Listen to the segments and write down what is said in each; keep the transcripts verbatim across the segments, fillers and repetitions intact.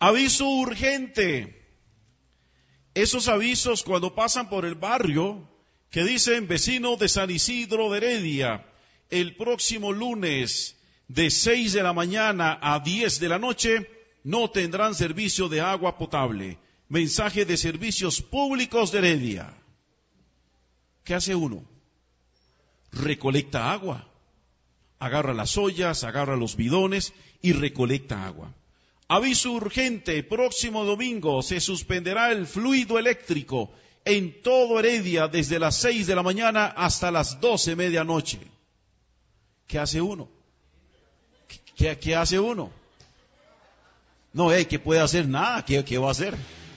Aviso urgente. Esos avisos cuando pasan por el barrio que dicen vecino de San Isidro de Heredia, el próximo lunes de seis de la mañana a diez de la noche no tendrán servicio de agua potable. Mensaje de servicios públicos de Heredia. ¿Qué hace uno? Recolecta agua. Agarra las ollas, agarra los bidones y recolecta agua. Aviso urgente, próximo domingo se suspenderá el fluido eléctrico en todo Heredia desde las seis de la mañana hasta las doce medianoche. ¿Qué hace uno? ¿Qué, qué hace uno? No, hey, ¿qué puede hacer? Nada, ¿qué, qué va a hacer?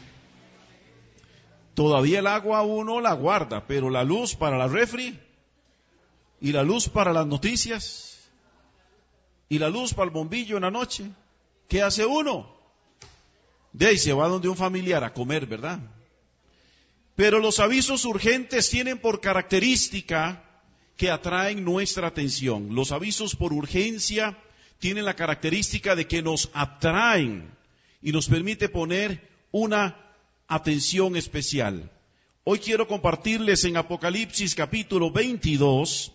Todavía el agua uno la guarda, pero la luz para la refri, y la luz para las noticias, y la luz para el bombillo en la noche, ¿qué hace uno? De ahí se va donde un familiar a comer, ¿verdad? Pero los avisos urgentes tienen por característica que atraen nuestra atención. Los avisos por urgencia tienen la característica de que nos atraen y nos permite poner una atención especial. Hoy quiero compartirles en Apocalipsis capítulo veintidós,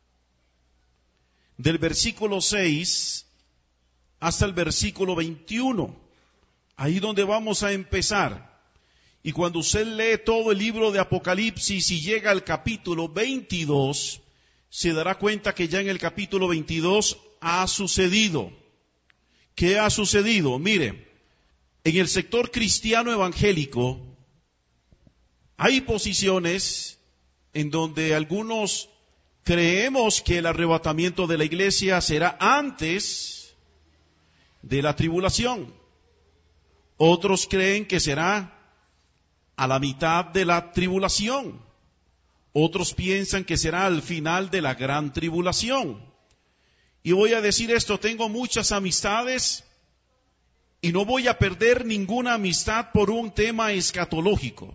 del versículo seis hasta el versículo veintiuno. Ahí donde vamos a empezar. Y cuando usted lee todo el libro de Apocalipsis y llega al capítulo veintidós, se dará cuenta que ya en el capítulo veintidós ha sucedido. ¿Qué ha sucedido? Mire, en el sector cristiano evangélico hay posiciones en donde algunos creemos que el arrebatamiento de la iglesia será antes de la tribulación. Otros creen que será a la mitad de la tribulación. Otros piensan que será al final de la gran tribulación. Y voy a decir esto, tengo muchas amistades y no voy a perder ninguna amistad por un tema escatológico,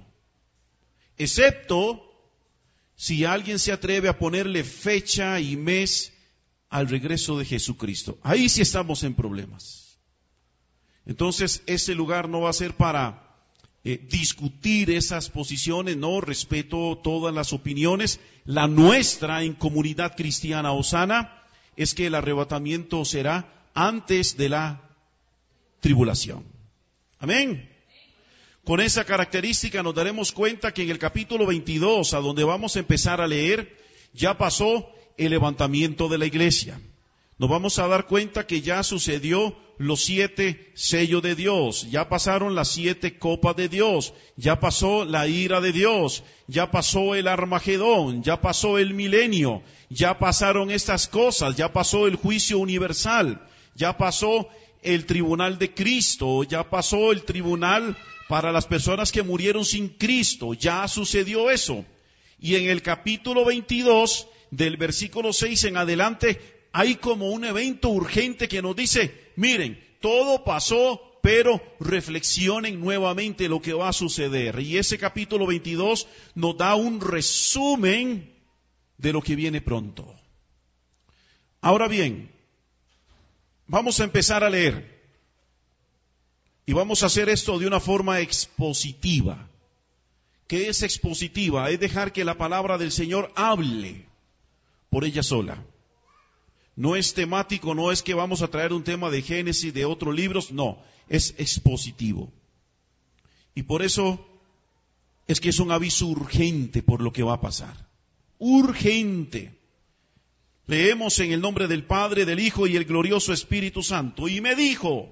excepto si alguien se atreve a ponerle fecha y mes al regreso de Jesucristo. Ahí sí estamos en problemas. Entonces, ese lugar no va a ser para eh, discutir esas posiciones, no, respeto todas las opiniones. La nuestra en Comunidad Cristiana Osana es que el arrebatamiento será antes de la tribulación. Amén. Con esa característica nos daremos cuenta que en el capítulo veintidós, a donde vamos a empezar a leer, ya pasó el levantamiento de la iglesia. Nos vamos a dar cuenta que ya sucedió los siete sellos de Dios, ya pasaron las siete copas de Dios, ya pasó la ira de Dios, ya pasó el Armagedón, ya pasó el milenio, ya pasaron estas cosas, ya pasó el juicio universal, ya pasó el tribunal de Cristo, ya pasó el tribunal para las personas que murieron sin Cristo, ya sucedió eso. Y en el capítulo veintidós, del versículo seis en adelante, hay como un evento urgente que nos dice, miren, todo pasó, pero reflexionen nuevamente lo que va a suceder. Y ese capítulo veintidós nos da un resumen de lo que viene pronto. Ahora bien, vamos a empezar a leer. Y vamos a hacer esto de una forma expositiva. ¿Qué es expositiva? Es dejar que la palabra del Señor hable por ella sola. No es temático, no es que vamos a traer un tema de Génesis, de otros libros, no, es expositivo. Y por eso es que es un aviso urgente por lo que va a pasar. Urgente. Leemos en el nombre del Padre, del Hijo y el glorioso Espíritu Santo. Y me dijo,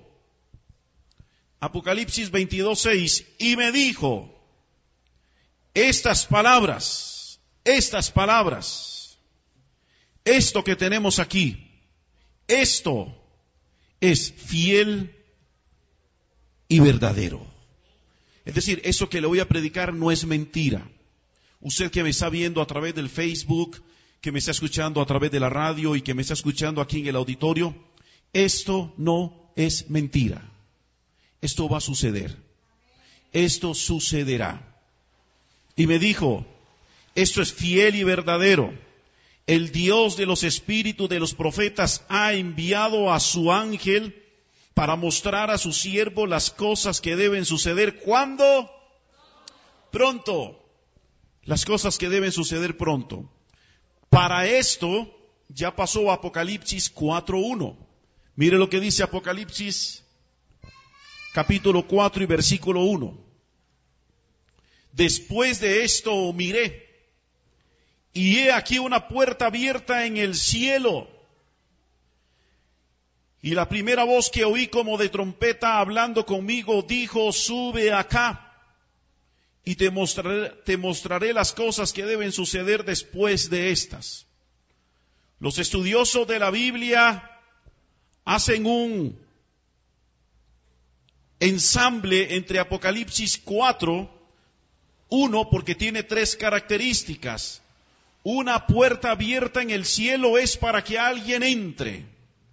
Apocalipsis veintidós, seis, y me dijo, estas palabras, estas palabras, esto que tenemos aquí, esto es fiel y verdadero. Es decir, eso que le voy a predicar no es mentira. Usted que me está viendo a través del Facebook, que me está escuchando a través de la radio y que me está escuchando aquí en el auditorio, esto no es mentira. Esto va a suceder. Esto sucederá. Y me dijo, esto es fiel y verdadero. El Dios de los espíritus de los profetas ha enviado a su ángel para mostrar a su siervo las cosas que deben suceder. ¿Cuándo? Pronto. Las cosas que deben suceder pronto. Para esto ya pasó Apocalipsis cuatro uno. Mire lo que dice Apocalipsis capítulo cuatro y versículo uno. Después de esto miré, y he aquí una puerta abierta en el cielo. Y la primera voz que oí como de trompeta hablando conmigo dijo: sube acá, y te mostraré, te mostraré las cosas que deben suceder después de estas. Los estudiosos de la Biblia hacen un ensamble entre Apocalipsis cuatro, uno, porque tiene tres características. Una puerta abierta en el cielo es para que alguien entre.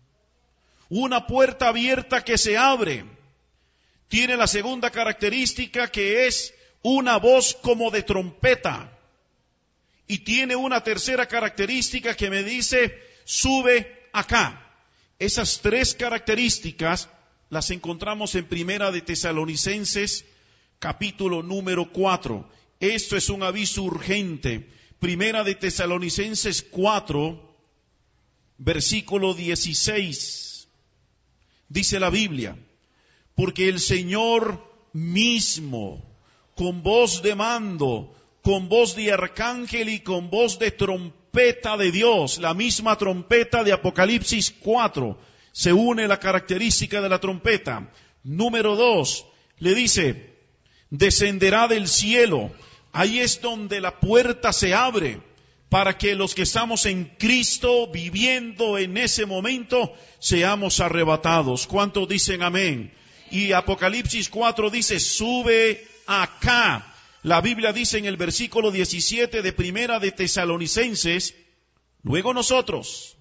Una puerta abierta que se abre. Tiene la segunda característica, que es una voz como de trompeta. Y tiene una tercera característica que me dice: sube acá. Esas tres características las encontramos en Primera de Tesalonicenses, capítulo número cuatro. Esto es un aviso urgente. Primera de Tesalonicenses cuatro, versículo dieciséis. Dice la Biblia: porque el Señor mismo, con voz de mando, con voz de arcángel y con voz de trompeta de Dios, la misma trompeta de Apocalipsis cuatro, se une la característica de la trompeta. Número dos, le dice: descenderá del cielo. Ahí es donde la puerta se abre para que los que estamos en Cristo, viviendo en ese momento, seamos arrebatados. ¿Cuántos dicen amén? Y Apocalipsis cuatro dice: sube acá. La Biblia dice en el versículo diecisiete de Primera de Tesalonicenses: luego nosotros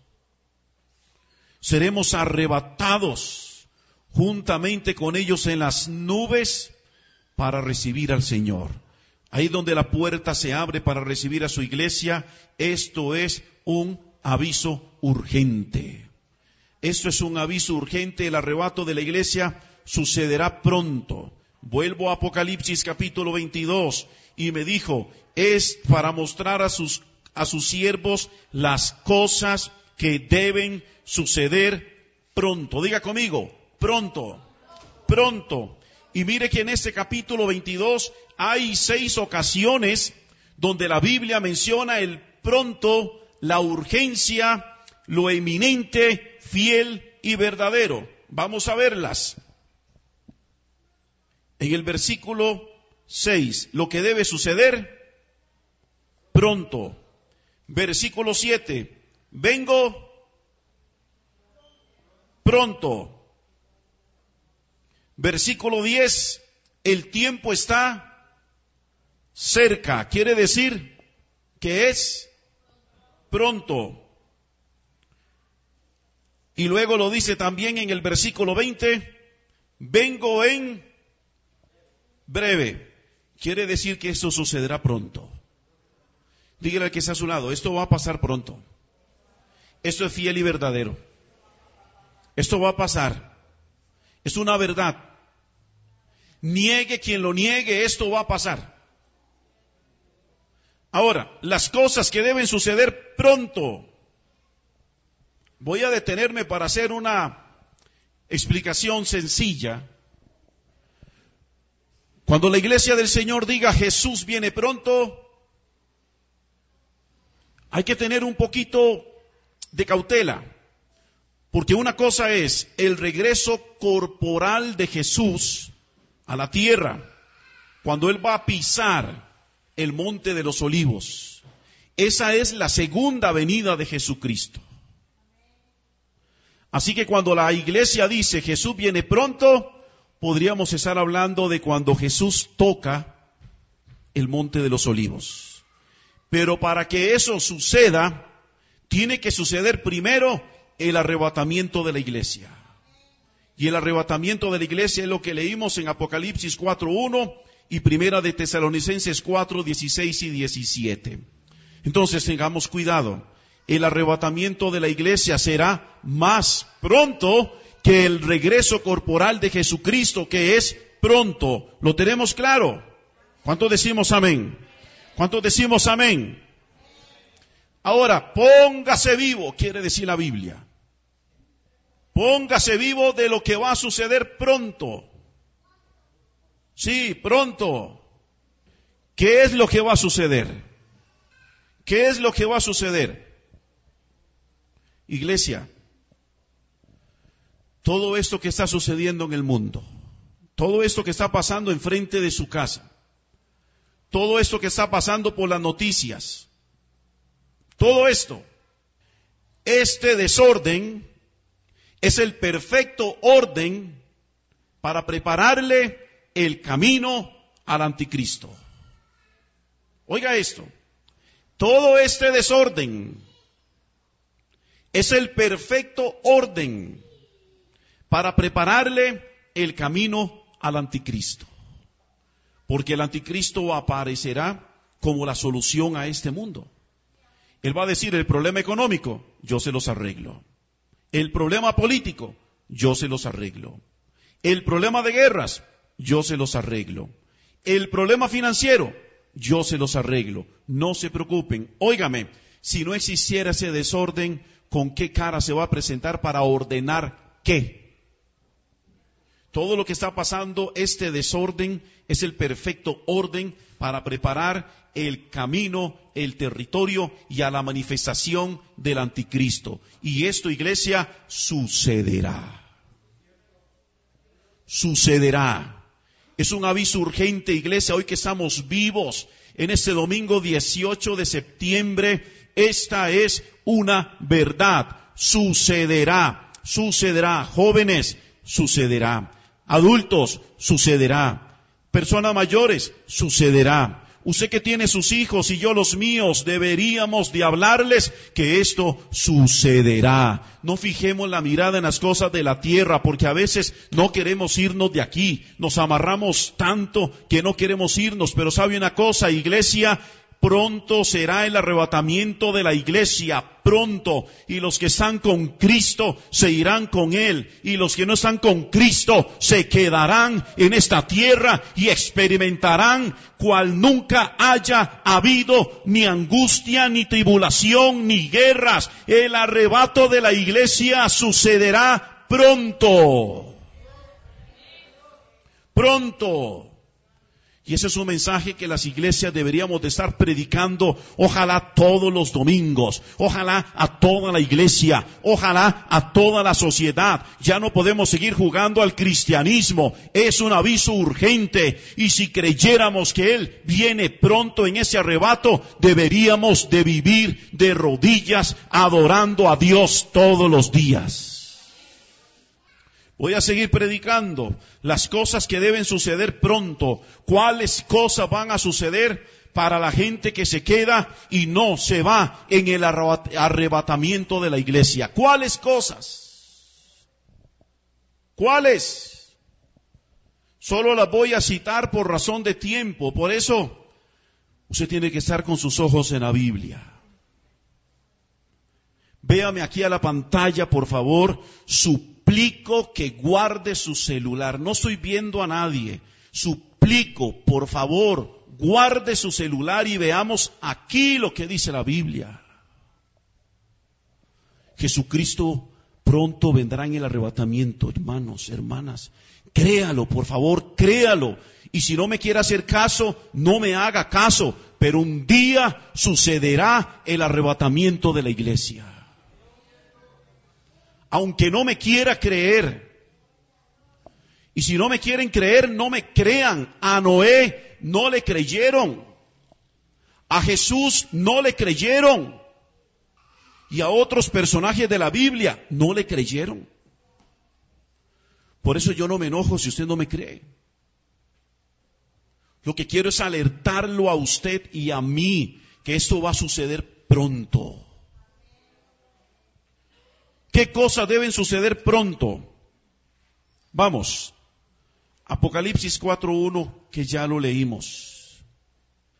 seremos arrebatados juntamente con ellos en las nubes para recibir al Señor. Ahí donde la puerta se abre para recibir a su iglesia. Esto es un aviso urgente. Esto es un aviso urgente. El arrebato de la iglesia sucederá pronto. Vuelvo a Apocalipsis capítulo veintidós, y me dijo: es para mostrar a sus, a sus siervos las cosas que deben suceder pronto. Diga conmigo: pronto, pronto. Y mire que en este capítulo veintidós hay seis ocasiones donde la Biblia menciona el pronto, la urgencia, lo eminente, fiel y verdadero. Vamos a verlas. En el versículo seis, lo que debe suceder pronto. Versículo siete, vengo pronto. Versículo diez, el tiempo está cerca. Quiere decir que es pronto. Y luego lo dice también en el versículo veinte, vengo en breve. Quiere decir que esto sucederá pronto. Dígale al que está a su lado: esto va a pasar pronto. Esto es fiel y verdadero. Esto va a pasar. Es una verdad. Niegue quien lo niegue, esto va a pasar. Ahora, las cosas que deben suceder pronto. Voy a detenerme para hacer una explicación sencilla. Cuando la iglesia del Señor diga Jesús viene pronto, hay que tener un poquito de cautela. Porque una cosa es el regreso corporal de Jesús a la tierra, cuando Él va a pisar el monte de los olivos. Esa es la segunda venida de Jesucristo. Así que cuando la iglesia dice Jesús viene pronto, podríamos estar hablando de cuando Jesús toca el monte de los olivos. Pero para que eso suceda, tiene que suceder primero el arrebatamiento de la iglesia. Y el arrebatamiento de la iglesia es lo que leímos en Apocalipsis cuatro uno y Primera de Tesalonicenses cuatro dieciséis y diecisiete. Entonces tengamos cuidado. El arrebatamiento de la iglesia será más pronto que el regreso corporal de Jesucristo, que es pronto. ¿Lo tenemos claro? ¿Cuántos decimos amén? ¿Cuántos decimos amén? Ahora, póngase vivo, quiere decir la Biblia. Póngase vivo de lo que va a suceder pronto. Sí, pronto. ¿Qué es lo que va a suceder? ¿Qué es lo que va a suceder? Iglesia, todo esto que está sucediendo en el mundo, todo esto que está pasando enfrente de su casa, todo esto que está pasando por las noticias, todo esto, este desorden es el perfecto orden para prepararle el camino al anticristo. Oiga esto, todo este desorden es el perfecto orden para prepararle el camino al anticristo. Porque el anticristo aparecerá como la solución a este mundo. Él va a decir, el problema económico, yo se los arreglo. El problema político, yo se los arreglo. El problema de guerras, yo se los arreglo. El problema financiero, yo se los arreglo. No se preocupen. Óigame, si no existiera ese desorden, ¿con qué cara se va a presentar para ordenar qué? Todo lo que está pasando, este desorden, es el perfecto orden para preparar el camino, el territorio y a la manifestación del anticristo. Y esto, iglesia, sucederá. Sucederá. Es un aviso urgente, iglesia, hoy que estamos vivos, en este domingo dieciocho de septiembre, esta es una verdad. Sucederá, sucederá. Jóvenes, sucederá. Adultos, sucederá. Personas mayores, sucederá. Usted que tiene sus hijos y yo los míos, deberíamos de hablarles que esto sucederá. No fijemos la mirada en las cosas de la tierra, porque a veces no queremos irnos de aquí. Nos amarramos tanto que no queremos irnos. Pero sabe una cosa, iglesia, pronto será el arrebatamiento de la iglesia, pronto. Y los que están con Cristo se irán con Él. Y los que no están con Cristo se quedarán en esta tierra y experimentarán cual nunca haya habido ni angustia, ni tribulación, ni guerras. El arrebato de la iglesia sucederá pronto. Pronto. Y ese es un mensaje que las iglesias deberíamos de estar predicando, ojalá todos los domingos, ojalá a toda la iglesia, ojalá a toda la sociedad. Ya no podemos seguir jugando al cristianismo, es un aviso urgente. Y si creyéramos que Él viene pronto en ese arrebato, deberíamos de vivir de rodillas adorando a Dios todos los días. Voy a seguir predicando las cosas que deben suceder pronto. ¿Cuáles cosas van a suceder para la gente que se queda y no se va en el arrebatamiento de la iglesia? ¿Cuáles cosas? ¿Cuáles? Solo las voy a citar por razón de tiempo. Por eso, usted tiene que estar con sus ojos en la Biblia. Véame aquí a la pantalla, por favor. Suplico que guarde su celular. No estoy viendo a nadie. Suplico, por favor, guarde su celular y veamos aquí lo que dice la Biblia. Jesucristo pronto vendrá en el arrebatamiento, hermanos, hermanas. Créalo, por favor, créalo. Y si no me quiere hacer caso, no me haga caso. Pero un día sucederá el arrebatamiento de la iglesia. Aunque no me quiera creer. Y si no me quieren creer, no me crean. A Noé no le creyeron. A Jesús no le creyeron. Y a otros personajes de la Biblia no le creyeron. Por eso yo no me enojo si usted no me cree. Lo que quiero es alertarlo a usted y a mí que esto va a suceder pronto. ¿Qué cosas deben suceder pronto? Vamos, Apocalipsis cuatro uno, que ya lo leímos.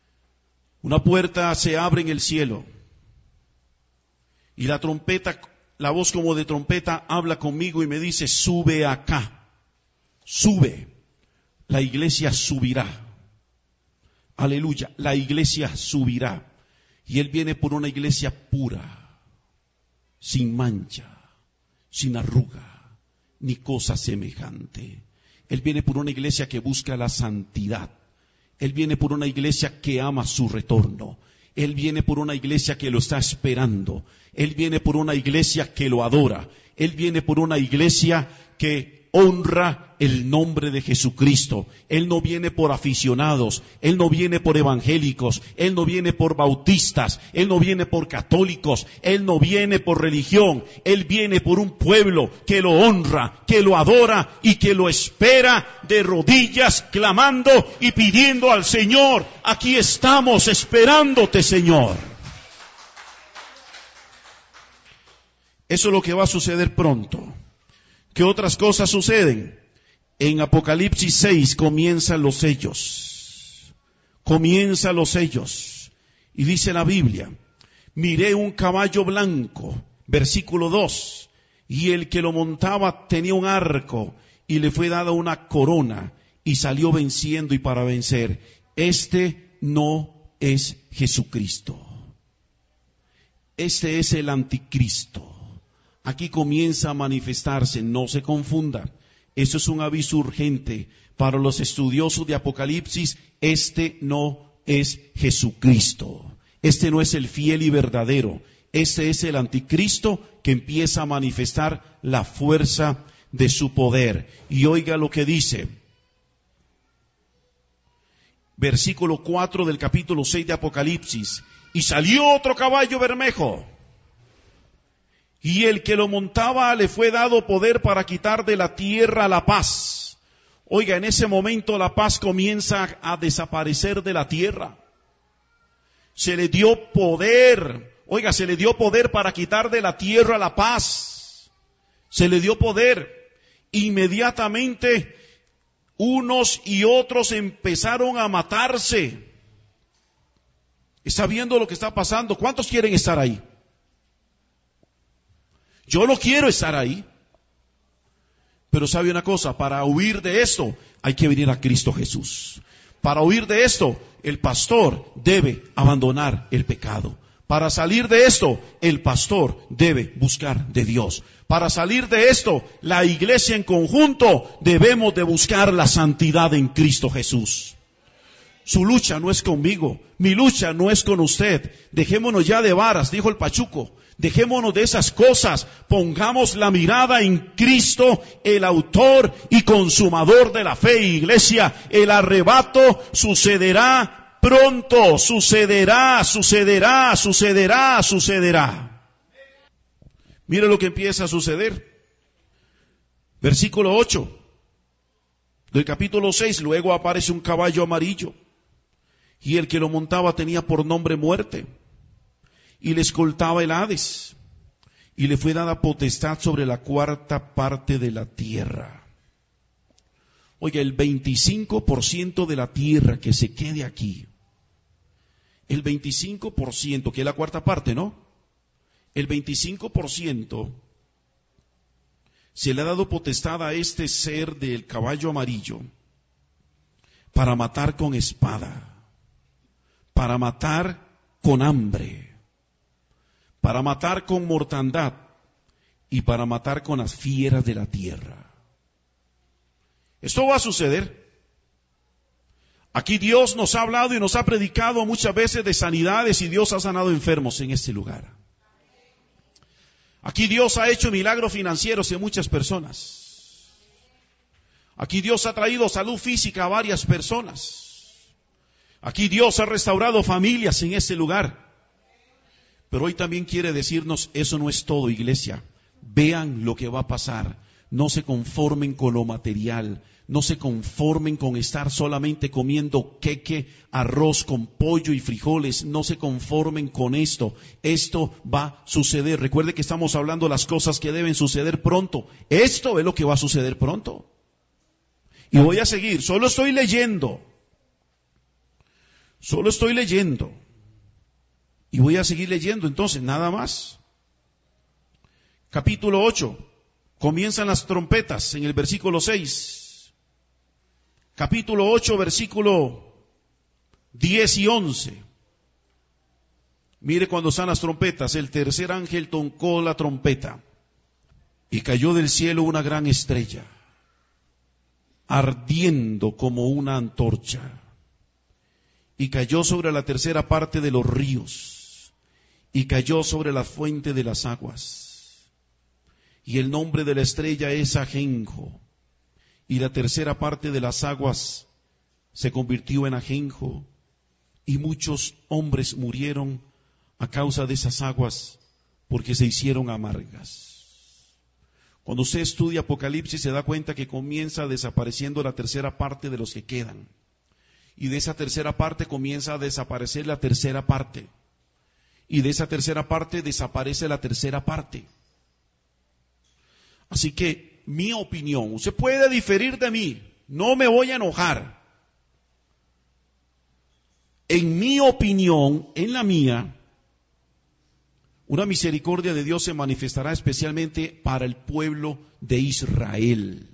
Una puerta se abre en el cielo y la trompeta la voz como de trompeta habla conmigo y me dice, sube acá, sube, la iglesia subirá. Aleluya, la iglesia subirá. Y Él viene por una iglesia pura, sin mancha, sin arruga, ni cosa semejante. Él viene por una iglesia que busca la santidad. Él viene por una iglesia que ama su retorno. Él viene por una iglesia que lo está esperando. Él viene por una iglesia que lo adora. Él viene por una iglesia que honra el nombre de Jesucristo. Él no viene por aficionados, Él no viene por evangélicos, Él no viene por bautistas, Él no viene por católicos, Él no viene por religión, Él viene por un pueblo que lo honra, que lo adora y que lo espera de rodillas, clamando y pidiendo al Señor, aquí estamos esperándote, Señor. Eso es lo que va a suceder pronto. ¿Qué otras cosas suceden? En Apocalipsis seis comienzan los sellos. Comienzan los sellos. Y dice la Biblia, miré un caballo blanco, versículo dos, y el que lo montaba tenía un arco, y le fue dada una corona, y salió venciendo y para vencer. Este no es Jesucristo. Este es el anticristo. Aquí comienza a manifestarse, no se confunda. Eso es un aviso urgente para los estudiosos de Apocalipsis. Este no es Jesucristo. Este no es el fiel y verdadero. Este es el anticristo que empieza a manifestar la fuerza de su poder. Y oiga lo que dice. Versículo cuatro del capítulo seis de Apocalipsis. Y salió otro caballo bermejo. Y el que lo montaba le fue dado poder para quitar de la tierra la paz. Oiga, en ese momento la paz comienza a desaparecer de la tierra. Se le dio poder, oiga, se le dio poder para quitar de la tierra la paz. Se le dio poder. Inmediatamente unos y otros empezaron a matarse. ¿Está viendo lo que está pasando? ¿Cuántos quieren estar ahí? Yo no quiero estar ahí. Pero sabe una cosa, para huir de esto hay que venir a Cristo Jesús. Para huir de esto, el pastor debe abandonar el pecado. Para salir de esto, el pastor debe buscar de Dios. Para salir de esto, la iglesia en conjunto debemos de buscar la santidad en Cristo Jesús. Su lucha no es conmigo, mi lucha no es con usted. Dejémonos ya de varas, dijo el Pachuco. Dejémonos de esas cosas, pongamos la mirada en Cristo, el autor y consumador de la fe, iglesia. El arrebato sucederá pronto, sucederá, sucederá, sucederá, sucederá. Mire lo que empieza a suceder. Versículo ocho del capítulo seis, luego aparece un caballo amarillo, y el que lo montaba tenía por nombre Muerte, y le escoltaba el Hades, y le fue dada potestad sobre la cuarta parte de la tierra. Oiga, el veinticinco por ciento de la tierra que se quede aquí, el veinticinco por ciento, que es la cuarta parte, ¿no? El veinticinco por ciento se le ha dado potestad a este ser del caballo amarillo para matar con espada, para matar con hambre, para matar con mortandad y para matar con las fieras de la tierra. Esto va a suceder. Aquí Dios nos ha hablado y nos ha predicado muchas veces de sanidades y Dios ha sanado enfermos en este lugar. Aquí Dios ha hecho milagros financieros en muchas personas. Aquí Dios ha traído salud física a varias personas. Aquí Dios ha restaurado familias en este lugar. Pero hoy también quiere decirnos, eso no es todo, iglesia. Vean lo que va a pasar. No se conformen con lo material. No se conformen con estar solamente comiendo queque, arroz con pollo y frijoles. No se conformen con esto. Esto va a suceder. Recuerde que estamos hablando de las cosas que deben suceder pronto. Esto es lo que va a suceder pronto. Y voy a seguir. Solo estoy leyendo. Solo estoy leyendo. Y voy a seguir leyendo entonces, nada más. capítulo ocho, comienzan las trompetas en el versículo seis. Capítulo ocho, versículo diez y once. Mire cuando están las trompetas, el tercer ángel tocó la trompeta y cayó del cielo una gran estrella, ardiendo como una antorcha, y cayó sobre la tercera parte de los ríos, y cayó sobre la fuente de las aguas. Y el nombre de la estrella es ajenjo, y la tercera parte de las aguas se convirtió en ajenjo, y muchos hombres murieron a causa de esas aguas, porque se hicieron amargas. Cuando usted estudia Apocalipsis se da cuenta que comienza desapareciendo la tercera parte de los que quedan. Y de esa tercera parte comienza a desaparecer la tercera parte. Y de esa tercera parte desaparece la tercera parte. Así que mi opinión, usted puede diferir de mí, no me voy a enojar. En mi opinión, en la mía, una misericordia de Dios se manifestará especialmente para el pueblo de Israel.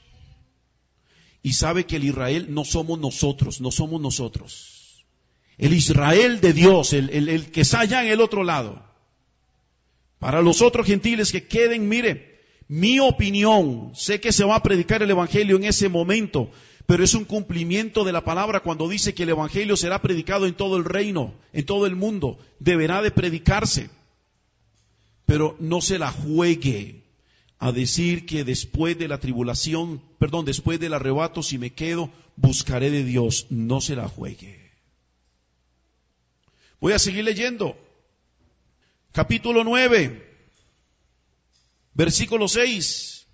Y sabe que el Israel no somos nosotros, no somos nosotros. El Israel de Dios, el, el, el que está allá en el otro lado. Para los otros gentiles que queden, mire, mi opinión, sé que se va a predicar el Evangelio en ese momento, pero es un cumplimiento de la palabra cuando dice que el Evangelio será predicado en todo el reino, en todo el mundo, deberá de predicarse. Pero no se la juegue a decir que después de la tribulación, perdón, después del arrebato, si me quedo, buscaré de Dios. No se la juegue. Voy a seguir leyendo. Capítulo nueve, versículo seis.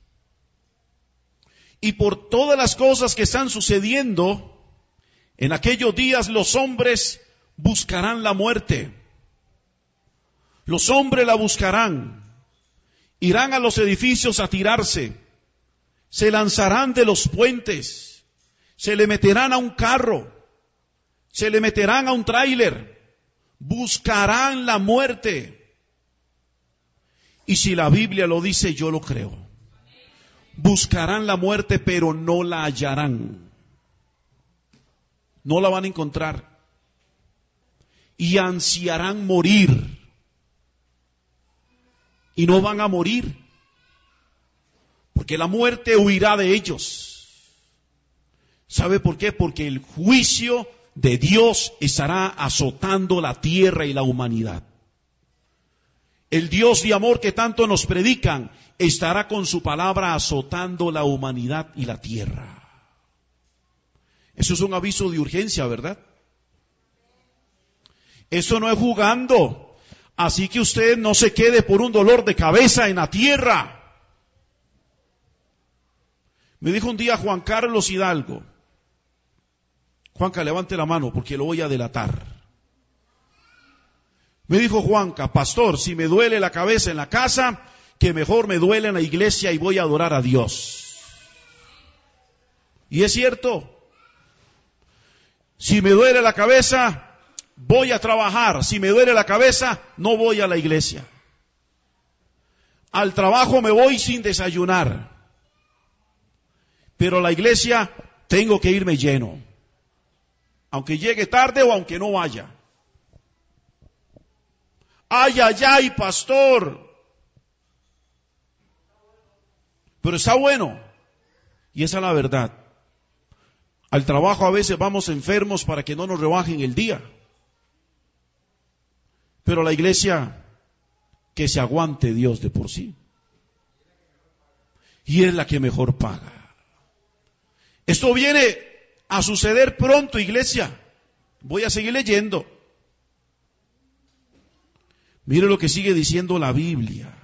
Y por todas las cosas que están sucediendo, en aquellos días los hombres buscarán la muerte. Los hombres la buscarán, irán a los edificios a tirarse, se lanzarán de los puentes, se le meterán a un carro, se le meterán a un tráiler, buscarán la muerte. Y si la Biblia lo dice, yo lo creo. Buscarán la muerte, pero no la hallarán. No la van a encontrar. Y ansiarán morir. Y no van a morir, porque la muerte huirá de ellos. ¿Sabe por qué? Porque el juicio de Dios estará azotando la tierra y la humanidad. El Dios de amor que tanto nos predican estará con su palabra azotando la humanidad y la tierra. Eso es un aviso de urgencia, ¿verdad? Eso no es jugando. Así que usted no se quede por un dolor de cabeza en la tierra. Me dijo un día Juan Carlos Hidalgo. Juanca, levante la mano porque lo voy a delatar. Me dijo Juanca, pastor, si me duele la cabeza en la casa, que mejor me duele en la iglesia y voy a adorar a Dios. Y es cierto. Si me duele la cabeza, voy a trabajar. Si me duele la cabeza, no voy a la iglesia. Al trabajo me voy sin desayunar. Pero a la iglesia tengo que irme lleno. Aunque llegue tarde o aunque no vaya. Ay, ay, ay, pastor. Pero está bueno. Y esa es la verdad. Al trabajo a veces vamos enfermos para que no nos rebajen el día. Pero la iglesia, que se aguante Dios de por sí. Y es la que mejor paga. Esto viene a suceder pronto, iglesia. Voy a seguir leyendo. Mire lo que sigue diciendo la Biblia.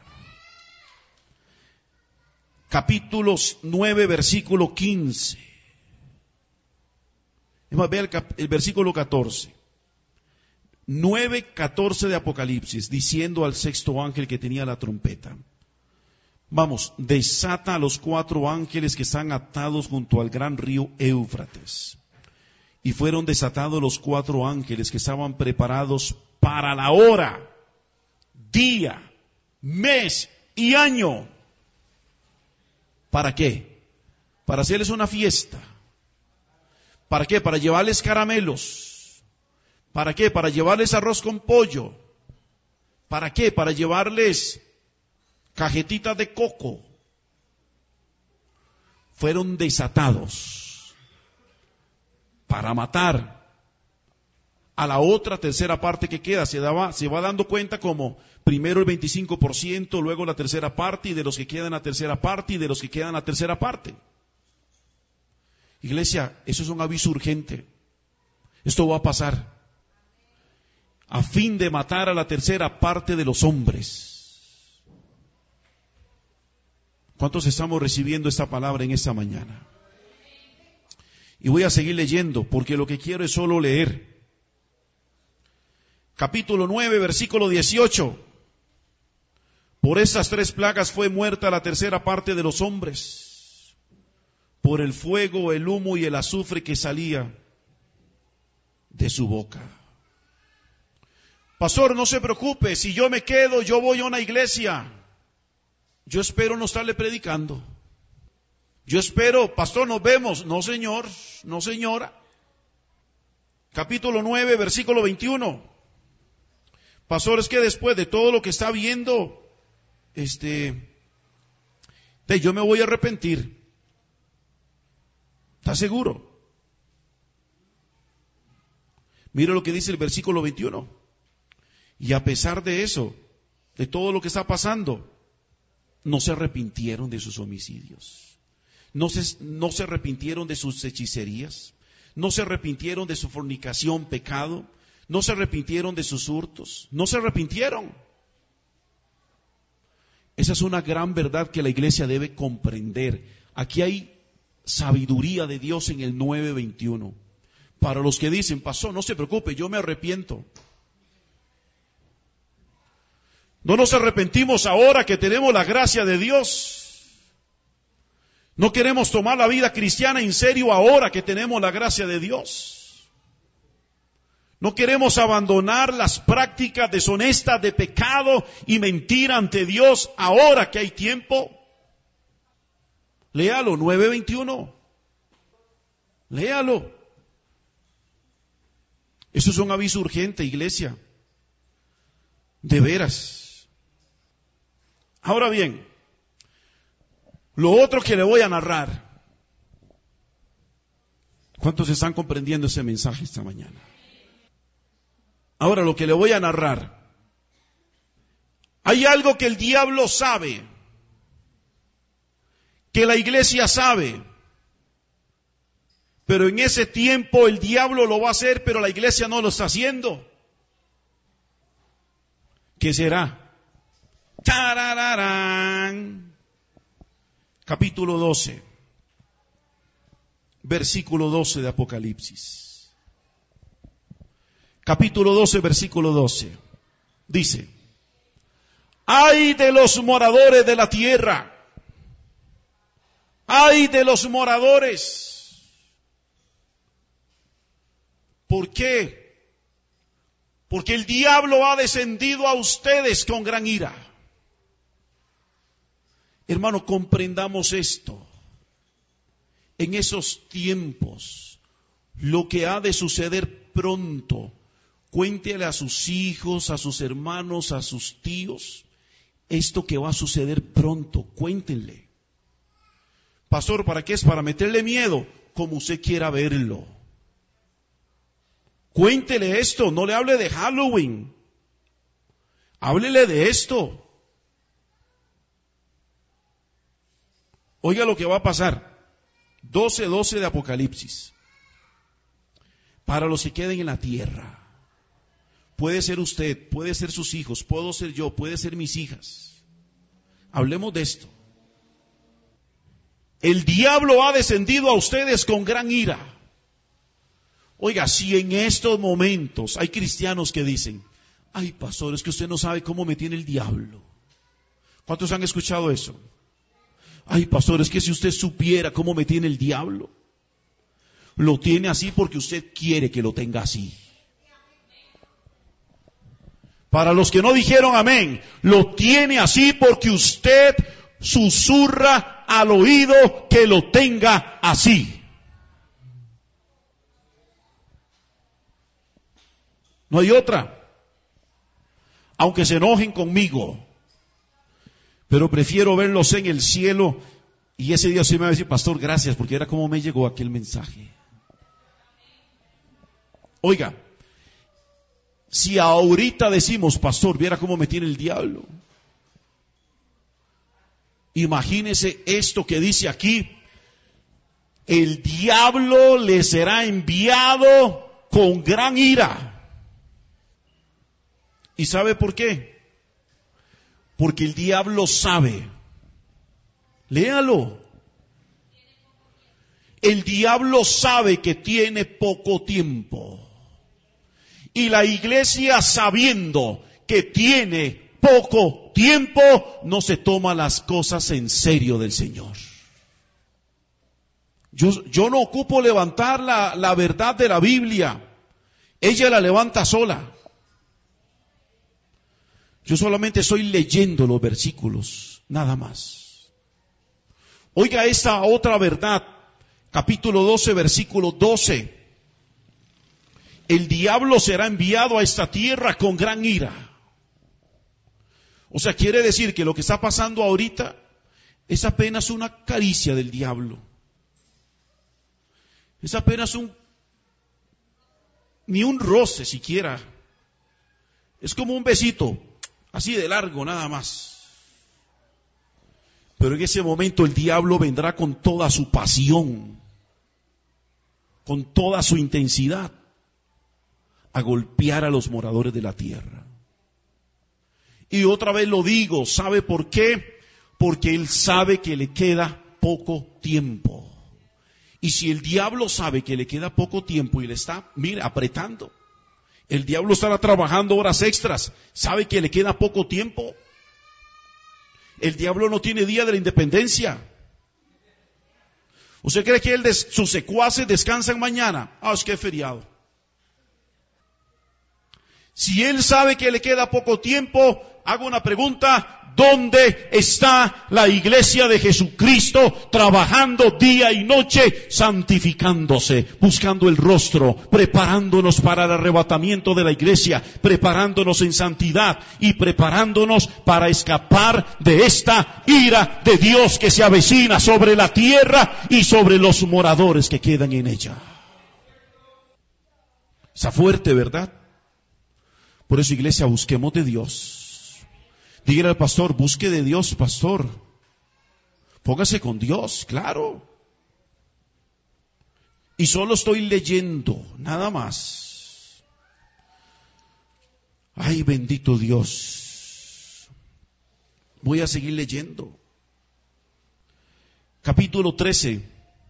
Capítulos nueve, versículo quince. Vamos a ver el, cap- el versículo catorce. nueve, catorce de Apocalipsis, diciendo al sexto ángel que tenía la trompeta. Vamos, desata a los cuatro ángeles que están atados junto al gran río Éufrates. Y fueron desatados los cuatro ángeles que estaban preparados para la hora, día, mes y año. ¿Para qué? Para hacerles una fiesta. ¿Para qué? Para llevarles caramelos. ¿Para qué? Para llevarles arroz con pollo. ¿Para qué? Para llevarles cajetitas de coco. Fueron desatados para matar a la otra tercera parte que queda. Se, daba, se va dando cuenta como primero el veinticinco por ciento, luego la tercera parte, y de los que quedan la tercera parte, y de los que quedan la tercera parte. Iglesia, eso es un aviso urgente. Esto va a pasar a fin de matar a la tercera parte de los hombres. ¿Cuántos estamos recibiendo esta palabra en esta mañana? Y voy a seguir leyendo, porque lo que quiero es solo leer. Capítulo nueve, versículo dieciocho. Por estas tres plagas fue muerta la tercera parte de los hombres, por el fuego, el humo y el azufre que salía de su boca. Pastor, no se preocupe, si yo me quedo, yo voy a una iglesia. Yo espero no estarle predicando. Yo espero, pastor, nos vemos. No, señor, no, señora. Capítulo nueve, versículo veintiuno. Pastor, es que después de todo lo que está viendo, este, de, yo me voy a arrepentir. ¿Está seguro? Mira lo que dice el versículo veintiuno. Y a pesar de eso, de todo lo que está pasando, no se arrepintieron de sus homicidios, no se, no se arrepintieron de sus hechicerías, no se arrepintieron de su fornicación, pecado, no se arrepintieron de sus hurtos, no se arrepintieron. Esa es una gran verdad que la iglesia debe comprender. Aquí hay sabiduría de Dios en el nueve veintiuno. Para los que dicen, pastor, no se preocupe, yo me arrepiento. No nos arrepentimos ahora que tenemos la gracia de Dios. No queremos tomar la vida cristiana en serio ahora que tenemos la gracia de Dios. No queremos abandonar las prácticas deshonestas de pecado y mentira ante Dios ahora que hay tiempo. Léalo, nueve veintiuno. Léalo. Eso es un aviso urgente, iglesia. De veras. Ahora bien, lo otro que le voy a narrar. ¿Cuántos están comprendiendo ese mensaje esta mañana? Ahora lo que le voy a narrar. Hay algo que el diablo sabe, que la iglesia sabe, pero en ese tiempo el diablo lo va a hacer, pero la iglesia no lo está haciendo. ¿Qué será? ¡Tarararán! Capítulo doce, versículo doce de Apocalipsis. Capítulo doce, versículo doce. Dice: ¡ay de los moradores de la tierra! ¡ay de los moradores! ¿Por qué? Porque el diablo ha descendido a ustedes con gran ira. Hermano, comprendamos esto. En esos tiempos, lo que ha de suceder pronto, cuéntele a sus hijos, a sus hermanos, a sus tíos, esto que va a suceder pronto, cuéntenle. Pastor, ¿para qué es? Para meterle miedo, como usted quiera verlo. Cuéntele esto, no le hable de Halloween. Háblele de esto. Oiga lo que va a pasar. doce doce de Apocalipsis. Para los que queden en la tierra. Puede ser usted, puede ser sus hijos, puedo ser yo, puede ser mis hijas. Hablemos de esto. El diablo ha descendido a ustedes con gran ira. Oiga, si en estos momentos hay cristianos que dicen: ay, pastor, es que usted no sabe cómo me tiene el diablo. ¿Cuántos han escuchado eso? Ay, pastor, es que si usted supiera cómo me tiene el diablo. Lo tiene así porque usted quiere que lo tenga así. Para los que no dijeron amén, lo tiene así porque usted susurra al oído que lo tenga así. No hay otra. Aunque se enojen conmigo, pero prefiero verlos en el cielo, y ese día sí me va a decir, pastor, gracias, porque era como me llegó aquel mensaje. Oiga, si ahorita decimos, pastor, viera cómo me tiene el diablo. Imagínese esto que dice aquí, el diablo le será enviado con gran ira. ¿Y sabe por qué? Porque el diablo sabe. Léalo. El diablo sabe que tiene poco tiempo. Y la iglesia, sabiendo que tiene poco tiempo, no se toma las cosas en serio del Señor. Yo, yo no ocupo levantar la, la verdad de la Biblia. Ella la levanta sola. Yo solamente estoy leyendo los versículos, nada más. Oiga esta otra verdad, capítulo doce, versículo doce. El diablo será enviado a esta tierra con gran ira. O sea, quiere decir que lo que está pasando ahorita es apenas una caricia del diablo. Es apenas un, ni un roce siquiera. Es como un besito. Así de largo, nada más. Pero en ese momento el diablo vendrá con toda su pasión, con toda su intensidad, a golpear a los moradores de la tierra. Y otra vez lo digo, ¿sabe por qué? Porque él sabe que le queda poco tiempo. Y si el diablo sabe que le queda poco tiempo y le está, mire, apretando, el diablo estará trabajando horas extras. ¿Sabe que le queda poco tiempo? El diablo no tiene día de la independencia. ¿Usted cree que él des, sus secuaces descansan mañana? Ah, es que es feriado. Si él sabe que le queda poco tiempo, hago una pregunta. ¿Dónde está la iglesia de Jesucristo trabajando día y noche, santificándose, buscando el rostro, preparándonos para el arrebatamiento de la iglesia, preparándonos en santidad y preparándonos para escapar de esta ira de Dios que se avecina sobre la tierra y sobre los moradores que quedan en ella? Está fuerte, ¿verdad? Por eso, iglesia, busquemos de Dios. Dígale al pastor, busque de Dios, pastor. Póngase con Dios, claro. Y solo estoy leyendo, nada más. Ay, bendito Dios. Voy a seguir leyendo. Capítulo trece,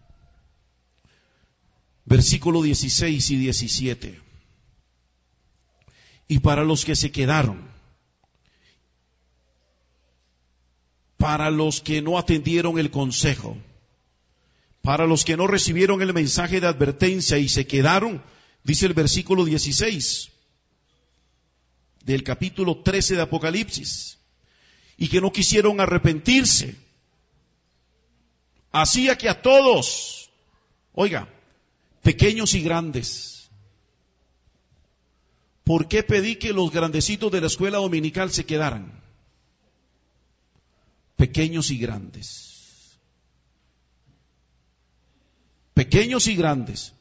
versículo dieciséis y diecisiete. Y para los que se quedaron, para los que no atendieron el consejo, para los que no recibieron el mensaje de advertencia y se quedaron, dice el versículo dieciséis del capítulo trece de Apocalipsis, y que no quisieron arrepentirse, hacía que a todos, oiga, pequeños y grandes. ¿Por qué pedí que los grandecitos de la escuela dominical se quedaran? Pequeños y grandes. Pequeños y grandes.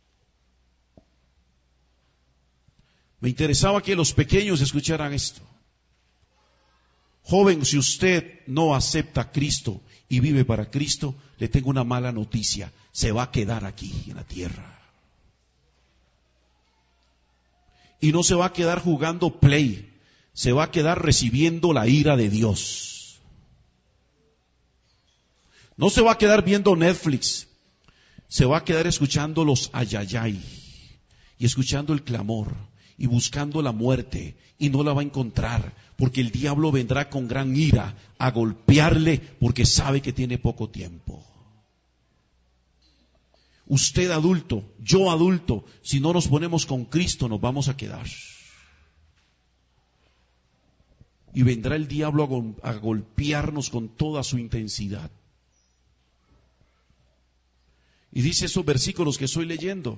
Me interesaba que los pequeños escucharan esto. Joven, si usted no acepta a Cristo y vive para Cristo, le tengo una mala noticia. Se va a quedar aquí en la tierra. Y no se va a quedar jugando play. Se va a quedar recibiendo la ira de Dios. No se va a quedar viendo Netflix, se va a quedar escuchando los ayayay y escuchando el clamor y buscando la muerte y no la va a encontrar porque el diablo vendrá con gran ira a golpearle porque sabe que tiene poco tiempo. Usted adulto, yo adulto, si no nos ponemos con Cristo nos vamos a quedar. y vendrá el diablo a, gol- a golpearnos con toda su intensidad. Y dice esos versículos que estoy leyendo.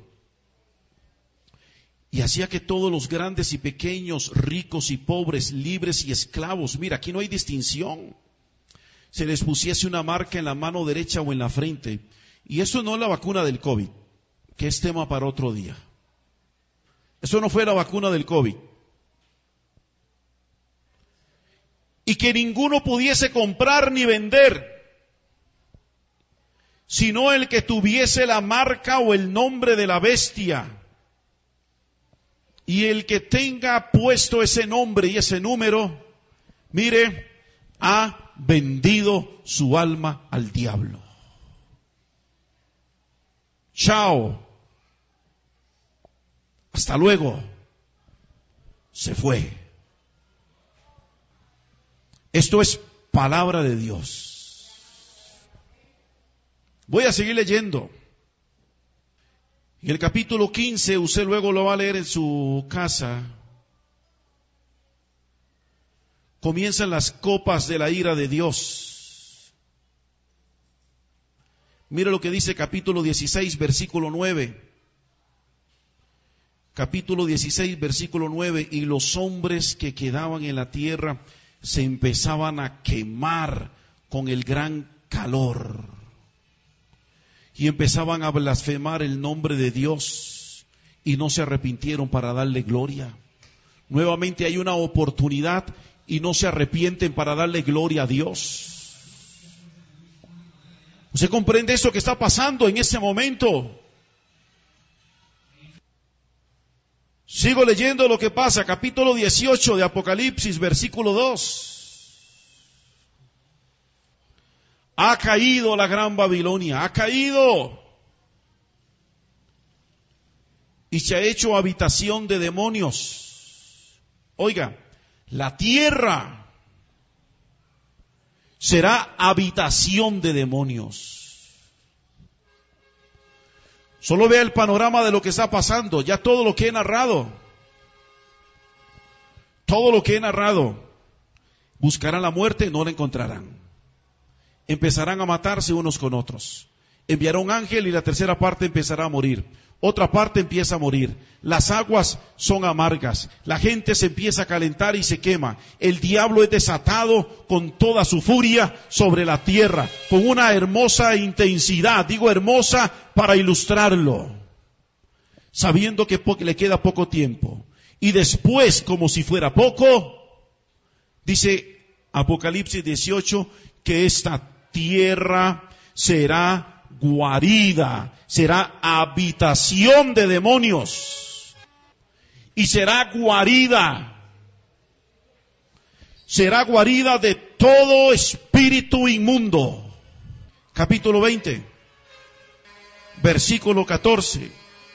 Y hacía que todos los grandes y pequeños, ricos y pobres, libres y esclavos, mira, aquí no hay distinción, se les pusiese una marca en la mano derecha o en la frente. Y eso no es la vacuna del COVID, que es tema para otro día. Eso no fue la vacuna del COVID. Y que ninguno pudiese comprar ni vender, sino el que tuviese la marca o el nombre de la bestia. Y el que tenga puesto ese nombre y ese número, mire, ha vendido su alma al diablo. Chao. Hasta luego. Se fue. Esto es palabra de Dios. Voy a seguir leyendo. En el capítulo quince, usted luego lo va a leer en su casa. Comienzan las copas de la ira de Dios. Mira lo que dice capítulo dieciséis, versículo nueve. Capítulo dieciséis, versículo nueve. Y los hombres que quedaban en la tierra se empezaban a quemar con el gran calor. Y empezaban a blasfemar el nombre de Dios y no se arrepintieron para darle gloria. Nuevamente hay una oportunidad y no se arrepienten para darle gloria a Dios. ¿Usted comprende eso que está pasando en este momento? Sigo leyendo lo que pasa, capítulo dieciocho de Apocalipsis, versículo dos. Ha caído la gran Babilonia, ha caído. Y se ha hecho habitación de demonios. Oiga, la tierra será habitación de demonios. Solo vea el panorama de lo que está pasando, ya todo lo que he narrado. Todo lo que he narrado. Buscarán la muerte, no la encontrarán. Empezarán a matarse unos con otros. Enviará un ángel y la tercera parte empezará a morir. Otra parte empieza a morir. Las aguas son amargas. La gente se empieza a calentar y se quema. El diablo es desatado con toda su furia sobre la tierra, con una hermosa intensidad. Digo hermosa para ilustrarlo, sabiendo que po- le queda poco tiempo. Y después, como si fuera poco, dice Apocalipsis dieciocho, que esta tierra será guarida, será habitación de demonios y será guarida, será guarida de todo espíritu inmundo. Capítulo veinte, versículo catorce.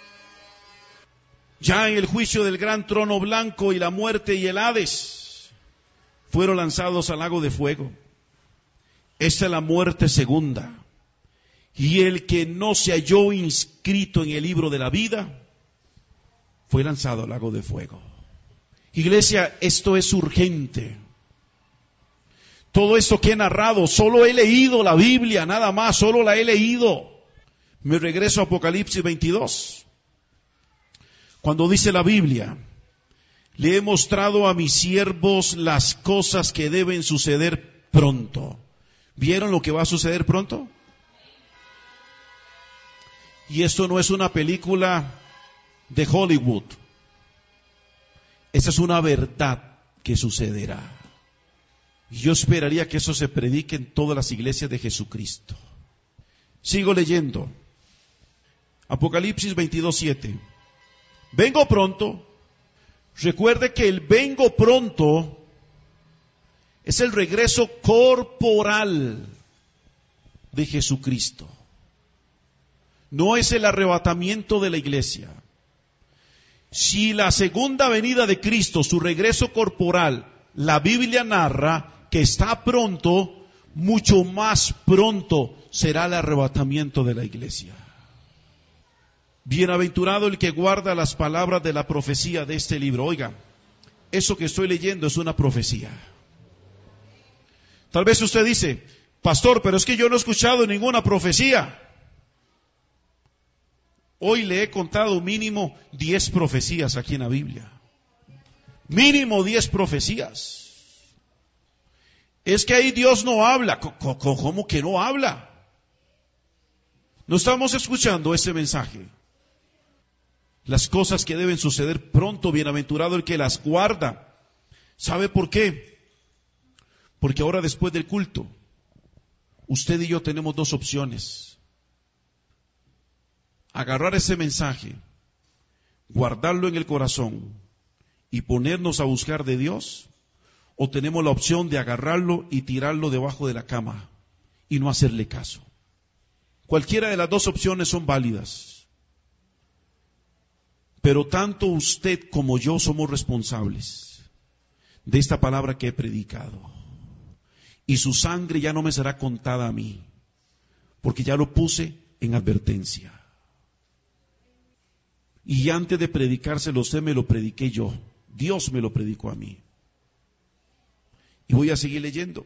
Ya en el juicio del gran trono blanco y la muerte y el Hades fueron lanzados al lago de fuego. Esta es la muerte segunda. Y el que no se halló inscrito en el libro de la vida fue lanzado al lago de fuego. Iglesia, esto es urgente. Todo esto que he narrado, solo he leído la Biblia, nada más, solo la he leído. Me regreso a Apocalipsis veintidós. Cuando dice la Biblia, le he mostrado a mis siervos las cosas que deben suceder pronto. ¿Vieron lo que va a suceder pronto? Y esto no es una película de Hollywood. Esa es una verdad que sucederá. Yo esperaría que eso se predique en todas las iglesias de Jesucristo. Sigo leyendo. Apocalipsis veintidós, siete. Vengo pronto. Recuerde que el vengo pronto es el regreso corporal de Jesucristo. No es el arrebatamiento de la iglesia. Si la segunda venida de Cristo, su regreso corporal, la Biblia narra que está pronto, mucho más pronto será el arrebatamiento de la iglesia. Bienaventurado el que guarda las palabras de la profecía de este libro. Oiga, eso que estoy leyendo es una profecía. Tal vez usted dice, pastor, pero es que yo no he escuchado ninguna profecía. Hoy le he contado mínimo diez profecías aquí en la Biblia. Mínimo diez profecías. Es que ahí Dios no habla. ¿Cómo que no habla? No estamos escuchando ese mensaje. Las cosas que deben suceder pronto, bienaventurado el que las guarda. ¿Sabe por qué? Porque ahora después del culto, usted y yo tenemos dos opciones. Agarrar ese mensaje, guardarlo en el corazón y ponernos a buscar de Dios, o tenemos la opción de agarrarlo y tirarlo debajo de la cama y no hacerle caso. Cualquiera de las dos opciones son válidas. Pero tanto usted como yo somos responsables de esta palabra que he predicado. Y su sangre ya no me será contada a mí, porque ya lo puse en advertencia. Y antes de predicárselo, usted me lo prediqué yo. Dios me lo predicó a mí. Y voy a seguir leyendo.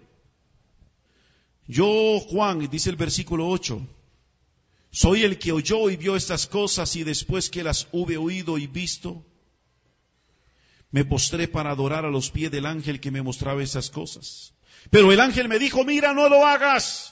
Yo, Juan, dice el versículo ocho, soy el que oyó y vio estas cosas, y después que las hube oído y visto, me postré para adorar a los pies del ángel que me mostraba esas cosas. Pero el ángel me dijo, mira, no lo hagas.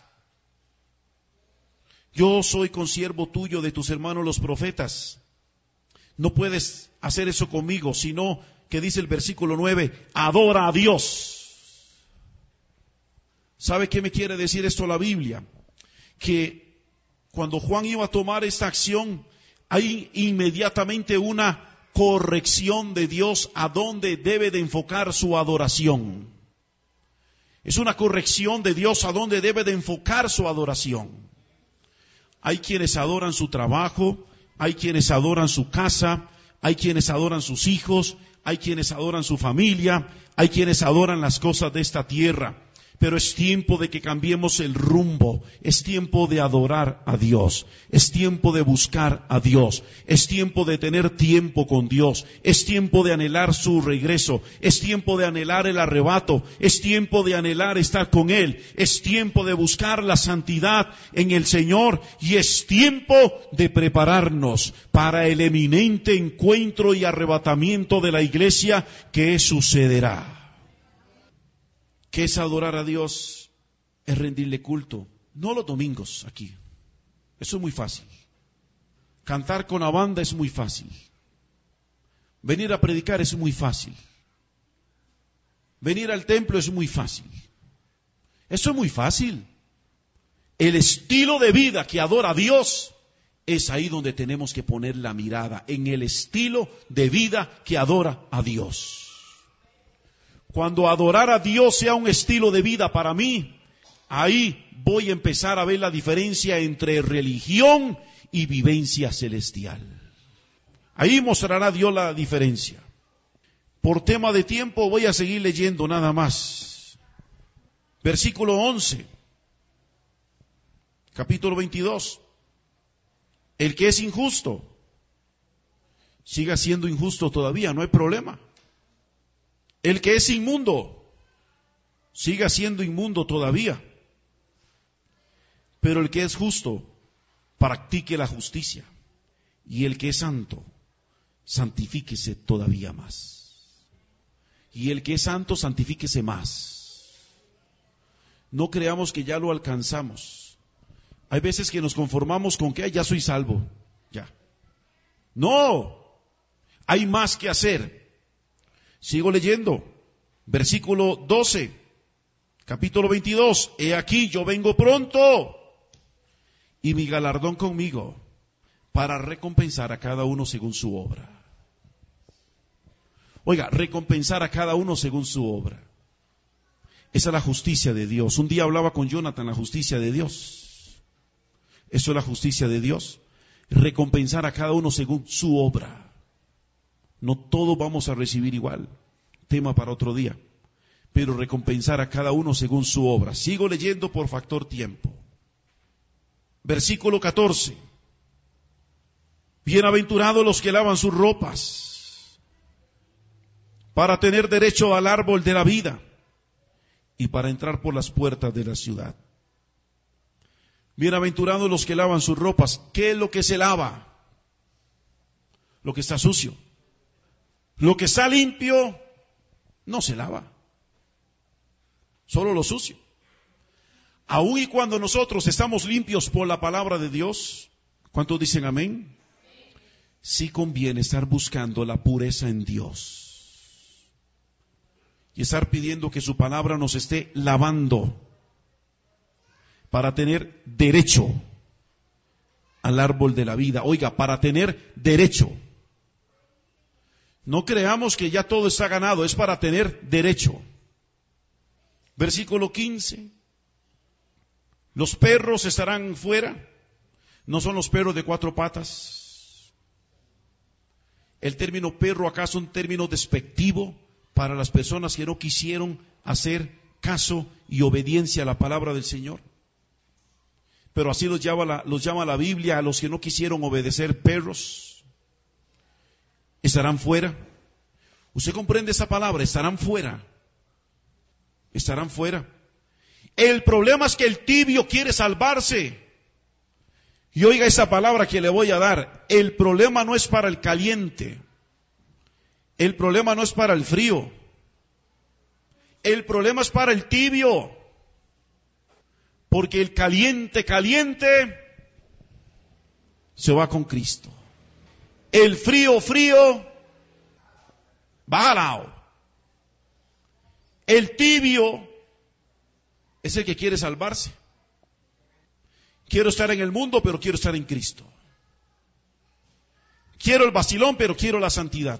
Yo soy consiervo tuyo de tus hermanos los profetas. No puedes hacer eso conmigo, sino que dice el versículo nueve, adora a Dios. ¿Sabe qué me quiere decir esto la Biblia? Que cuando Juan iba a tomar esta acción, hay inmediatamente una corrección de Dios a dónde debe de enfocar su adoración. Es una corrección de Dios a dónde debe de enfocar su adoración. Hay quienes adoran su trabajo, hay quienes adoran su casa, hay quienes adoran sus hijos, hay quienes adoran su familia, hay quienes adoran las cosas de esta tierra. Pero es tiempo de que cambiemos el rumbo, es tiempo de adorar a Dios, es tiempo de buscar a Dios, es tiempo de tener tiempo con Dios, es tiempo de anhelar su regreso, es tiempo de anhelar el arrebato, es tiempo de anhelar estar con Él, es tiempo de buscar la santidad en el Señor y es tiempo de prepararnos para el eminente encuentro y arrebatamiento de la iglesia que sucederá. ¿Qué es adorar a Dios? Es rendirle culto. No los domingos aquí. Eso es muy fácil. Cantar con la banda es muy fácil. Venir a predicar es muy fácil. Venir al templo es muy fácil. Eso es muy fácil. El estilo de vida que adora a Dios es ahí donde tenemos que poner la mirada. En el estilo de vida que adora a Dios. Cuando adorar a Dios sea un estilo de vida para mí, ahí voy a empezar a ver la diferencia entre religión y vivencia celestial. Ahí mostrará Dios la diferencia. Por tema de tiempo voy a seguir leyendo nada más. Versículo once, capítulo veintidós. El que es injusto, siga siendo injusto todavía, no hay problema. El que es inmundo, siga siendo inmundo todavía. Pero el que es justo, practique la justicia. Y el que es santo, santifíquese todavía más. Y el que es santo, santifíquese más. No creamos que ya lo alcanzamos. Hay veces que nos conformamos con que ya soy salvo. Ya. No, hay más que hacer. Sigo leyendo, versículo doce, capítulo veintidós. He aquí, yo vengo pronto, y mi galardón conmigo, para recompensar a cada uno según su obra. Oiga, recompensar a cada uno según su obra. Esa es la justicia de Dios. Un día hablaba con Jonathan, la justicia de Dios. Eso es la justicia de Dios. Recompensar a cada uno según su obra. No todos vamos a recibir igual, tema para otro día, pero recompensar a cada uno según su obra. Sigo leyendo por factor tiempo. Versículo catorce. Bienaventurados los que lavan sus ropas, para tener derecho al árbol de la vida y para entrar por las puertas de la ciudad. Bienaventurados los que lavan sus ropas. ¿Qué es lo que se lava? Lo que está sucio. Lo que está limpio no se lava. Solo lo sucio. Aun y cuando nosotros estamos limpios por la palabra de Dios, ¿cuántos dicen amén? Sí conviene estar buscando la pureza en Dios y estar pidiendo que su palabra nos esté lavando para tener derecho al árbol de la vida. Oiga, para tener derecho. No creamos que ya todo está ganado, es para tener derecho. Versículo quince. Los perros estarán fuera. No son los perros de cuatro patas. El término perro acá es un término despectivo para las personas que no quisieron hacer caso y obediencia a la palabra del Señor. Pero así los llama la, los llama la Biblia a los que no quisieron obedecer, perros. Estarán fuera. ¿Usted comprende esa palabra? Estarán fuera. Estarán fuera. El problema es que el tibio quiere salvarse. Y oiga esa palabra que le voy a dar. El problema no es para el caliente. El problema no es para el frío. El problema es para el tibio. Porque el caliente, caliente, se va con Cristo. El frío, frío, va al lado. El tibio es el que quiere salvarse. Quiero estar en el mundo, pero quiero estar en Cristo. Quiero el vacilón, pero quiero la santidad.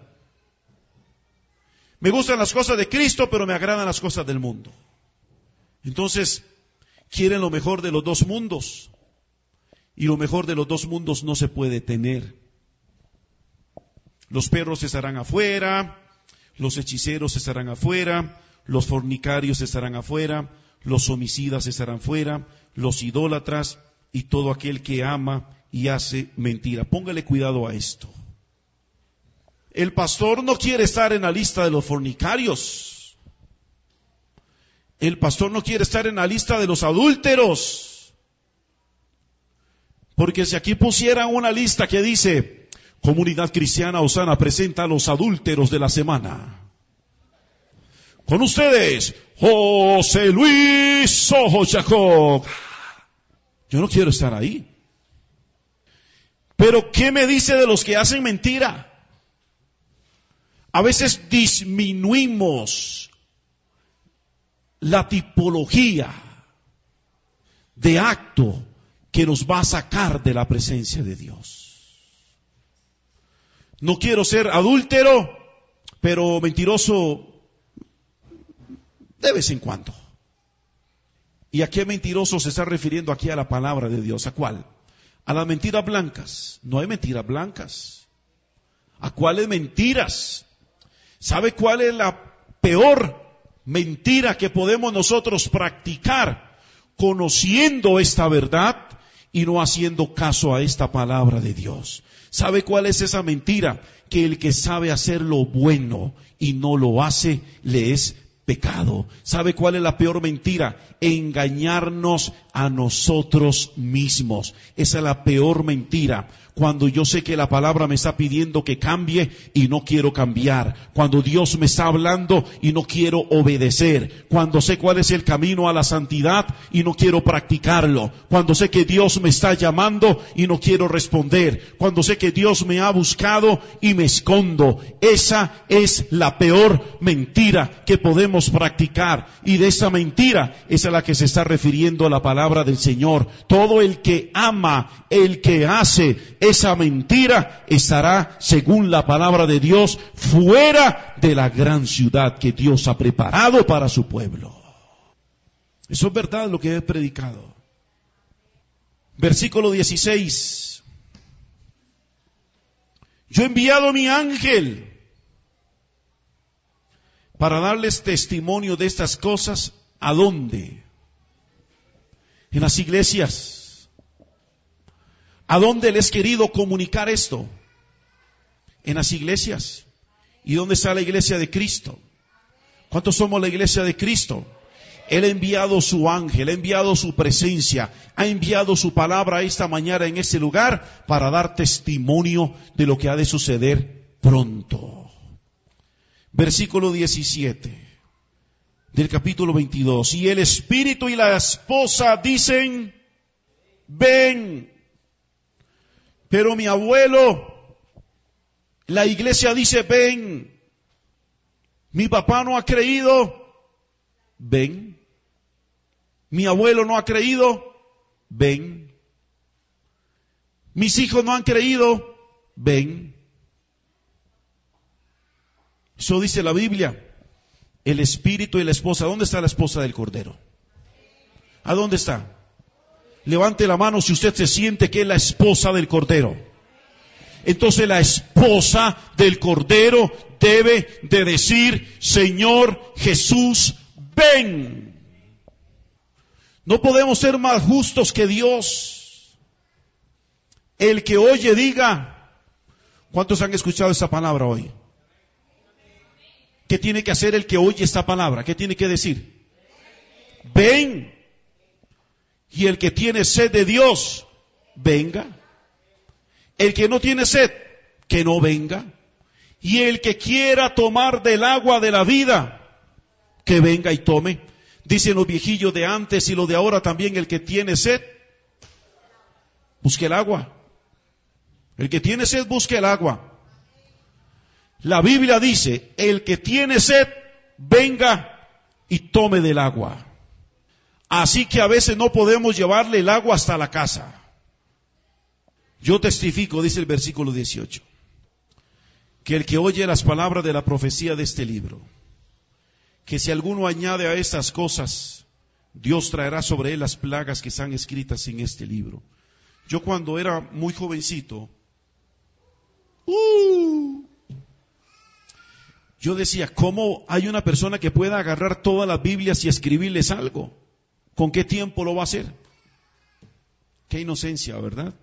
Me gustan las cosas de Cristo, pero me agradan las cosas del mundo. Entonces, quieren lo mejor de los dos mundos. Y lo mejor de los dos mundos no se puede tener. Los perros estarán afuera, los hechiceros estarán afuera, los fornicarios estarán afuera, los homicidas estarán fuera, los idólatras y todo aquel que ama y hace mentira. Póngale cuidado a esto. El pastor no quiere estar en la lista de los fornicarios. El pastor no quiere estar en la lista de los adúlteros. Porque si aquí pusieran una lista que dice, Comunidad Cristiana Osana presenta a los adúlteros de la semana. Con ustedes, José Luis Ojo Jacob. Yo no quiero estar ahí. Pero ¿qué me dice de los que hacen mentira? A veces disminuimos la tipología de acto que nos va a sacar de la presencia de Dios. No quiero ser adúltero, pero mentiroso de vez en cuando. ¿Y a qué mentiroso se está refiriendo aquí a la palabra de Dios? ¿A cuál? A las mentiras blancas. No hay mentiras blancas. ¿A cuáles mentiras? ¿Sabe cuál es la peor mentira que podemos nosotros practicar? Conociendo esta verdad y no haciendo caso a esta palabra de Dios. ¿Sabe cuál es esa mentira? Que el que sabe hacer lo bueno y no lo hace, le es pecado. ¿Sabe cuál es la peor mentira? Engañarnos a nosotros mismos. Esa es la peor mentira. Cuando yo sé que la palabra me está pidiendo que cambie y no quiero cambiar. Cuando Dios me está hablando y no quiero obedecer. Cuando sé cuál es el camino a la santidad y no quiero practicarlo. Cuando sé que Dios me está llamando y no quiero responder. Cuando sé que Dios me ha buscado y me escondo. Esa es la peor mentira que podemos practicar. Y de esa mentira es a la que se está refiriendo la palabra del Señor. Todo el que ama, el que hace esa mentira, estará, según la palabra de Dios, fuera de la gran ciudad que Dios ha preparado para su pueblo. Eso es verdad lo que he predicado. Versículo dieciséis. Yo he enviado a mi ángel para darles testimonio de estas cosas. ¿A dónde? En las iglesias. ¿A dónde les he querido comunicar esto? En las iglesias. ¿Y dónde está la iglesia de Cristo? ¿Cuántos somos la iglesia de Cristo? Él ha enviado su ángel, ha enviado su presencia, ha enviado su palabra esta mañana en este lugar para dar testimonio de lo que ha de suceder pronto. Versículo diecisiete del capítulo veintidós. Y el espíritu y la esposa dicen, ven. Pero mi abuelo, la iglesia dice, ven. Mi papá no ha creído, ven. Mi abuelo no ha creído, ven. Mis hijos no han creído, ven. Eso dice la Biblia. El espíritu y la esposa. ¿Dónde está la esposa del Cordero? ¿A dónde está? Levante la mano si usted se siente que es la esposa del Cordero. Entonces la esposa del Cordero debe de decir, Señor Jesús, ven. No podemos ser más justos que Dios. El que oye diga, ¿cuántos han escuchado esta palabra hoy? ¿Qué tiene que hacer el que oye esta palabra? ¿Qué tiene que decir? Ven. Y el que tiene sed de Dios, venga. El que no tiene sed, que no venga. Y el que quiera tomar del agua de la vida, que venga y tome. Dicen los viejillos de antes y los de ahora también, el que tiene sed, busque el agua. El que tiene sed, busque el agua. La Biblia dice, el que tiene sed, venga y tome del agua. Así que a veces no podemos llevarle el agua hasta la casa. Yo testifico, dice el versículo dieciocho, que el que oye las palabras de la profecía de este libro, que si alguno añade a estas cosas, Dios traerá sobre él las plagas que están escritas en este libro. Yo cuando era muy jovencito, uh, yo decía, ¿cómo hay una persona que pueda agarrar todas las Biblias y escribirles algo? ¿Con qué tiempo lo va a hacer? Qué inocencia, ¿verdad?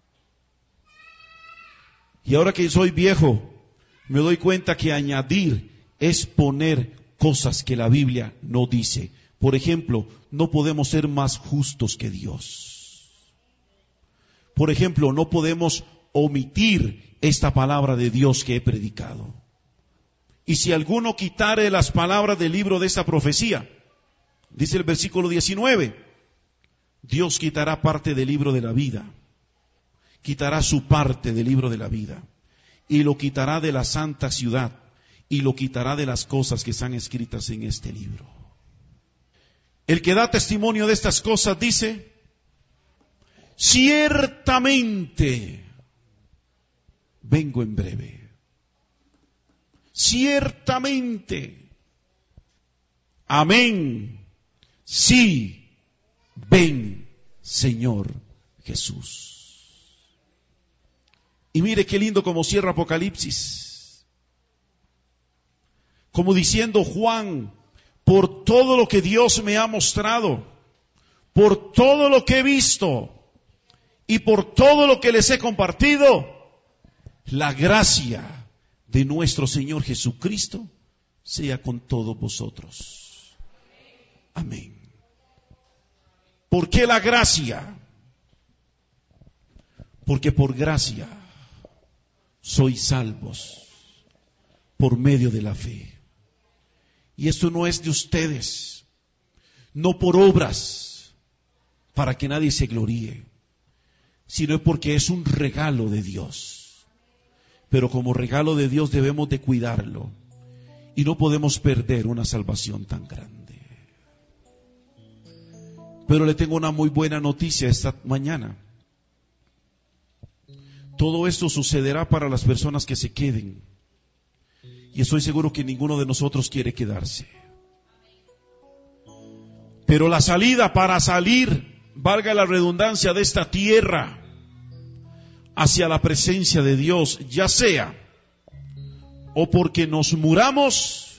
Y ahora que soy viejo, me doy cuenta que añadir es poner cosas que la Biblia no dice. Por ejemplo, no podemos ser más justos que Dios. Por ejemplo, no podemos omitir esta palabra de Dios que he predicado. Y si alguno quitare las palabras del libro de esta profecía, dice el versículo diecinueve, Dios quitará parte del libro de la vida, quitará su parte del libro de la vida, y lo quitará de la santa ciudad, y lo quitará de las cosas que están escritas en este libro. El que da testimonio de estas cosas dice, ciertamente vengo en breve. Ciertamente. Amén. Sí, ven, Señor Jesús. Y mire qué lindo como cierra Apocalipsis. Como diciendo Juan, por todo lo que Dios me ha mostrado, por todo lo que he visto y por todo lo que les he compartido, la gracia de nuestro Señor Jesucristo sea con todos vosotros. Amén. ¿Por qué la gracia? Porque por gracia sois salvos por medio de la fe. Y esto no es de ustedes, no por obras, para que nadie se gloríe, sino porque es un regalo de Dios. Pero como regalo de Dios debemos de cuidarlo y no podemos perder una salvación tan grande. Pero le tengo una muy buena noticia esta mañana. Todo esto sucederá para las personas que se queden. Y estoy seguro que ninguno de nosotros quiere quedarse. Pero la salida para salir, valga la redundancia, de esta tierra hacia la presencia de Dios, ya sea o porque nos muramos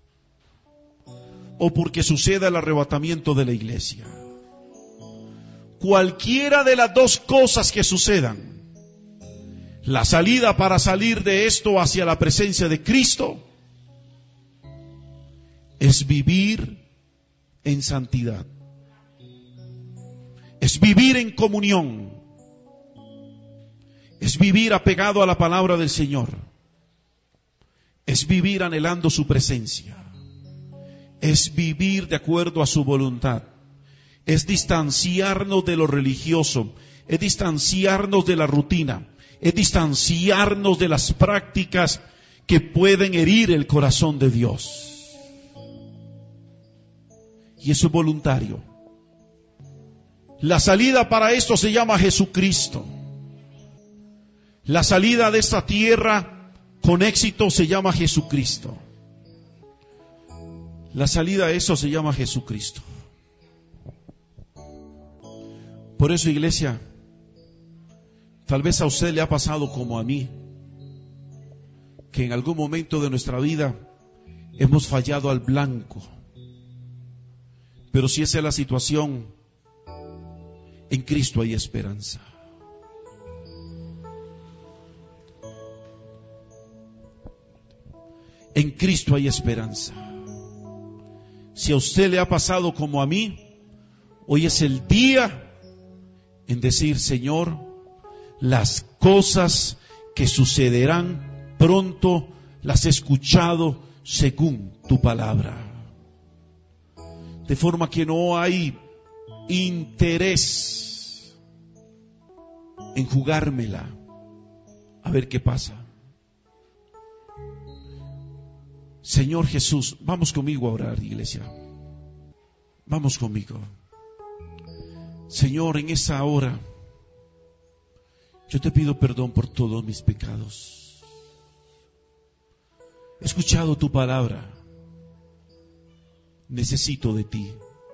o porque suceda el arrebatamiento de la iglesia. Cualquiera de las dos cosas que sucedan, la salida para salir de esto hacia la presencia de Cristo es vivir en santidad. Es vivir en comunión. Es vivir apegado a la palabra del Señor. Es vivir anhelando su presencia. Es vivir de acuerdo a su voluntad. Es distanciarnos de lo religioso. Es distanciarnos de la rutina. Es distanciarnos de las prácticas que pueden herir el corazón de Dios. Y eso es voluntario. La salida para esto se llama Jesucristo. La salida de esta tierra con éxito se llama Jesucristo. La salida a eso se llama Jesucristo. Por eso, iglesia, tal vez a usted le ha pasado como a mí, que en algún momento de nuestra vida hemos fallado al blanco. Pero si esa es la situación, en Cristo hay esperanza. En Cristo hay esperanza. Si a usted le ha pasado como a mí, hoy es el día en decir: Señor, las cosas que sucederán pronto las he escuchado según tu palabra. De forma que no hay interés en jugármela a ver qué pasa. Señor Jesús, vamos conmigo a orar, iglesia. Vamos conmigo. Señor, en esa hora yo te pido perdón por todos mis pecados. He escuchado tu palabra. Necesito de ti.